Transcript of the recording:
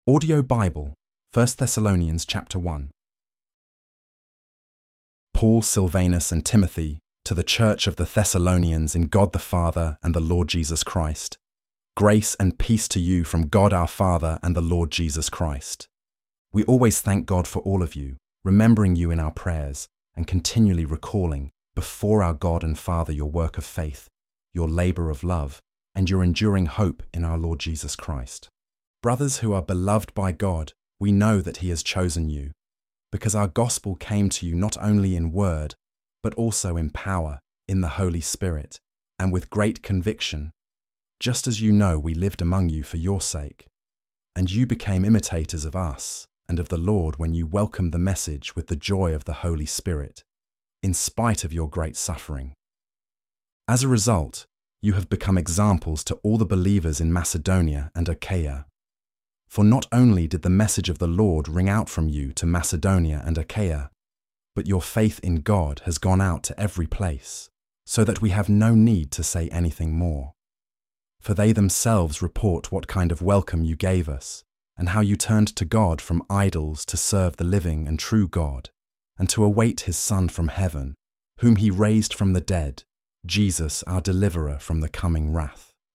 Audio Bible, 1 Thessalonians chapter 1. Paul, Silvanus, and Timothy, to the church of the Thessalonians in God the Father and the Lord Jesus Christ. Grace and peace to you from God our Father and the Lord Jesus Christ. We always thank God for all of you, remembering you in our prayers, and continually recalling before our God and Father your work of faith, your labor of love, and your enduring hope in our Lord Jesus Christ. Brothers who are beloved by God, we know that He has chosen you, because our gospel came to you not only in word, but also in power, in the Holy Spirit, and with great conviction, just as you know we lived among you for your sake. And you became imitators of us and of the Lord when you welcomed the message with the joy of the Holy Spirit, in spite of your great suffering. As a result, you have become examples to all the believers in Macedonia and Achaia. For not only did the message of the Lord ring out from you to Macedonia and Achaia, but your faith in God has gone out to every place, so that we have no need to say anything more. For they themselves report what kind of welcome you gave us, and how you turned to God from idols to serve the living and true God, and to await His Son from heaven, whom He raised from the dead, Jesus our deliverer from the coming wrath.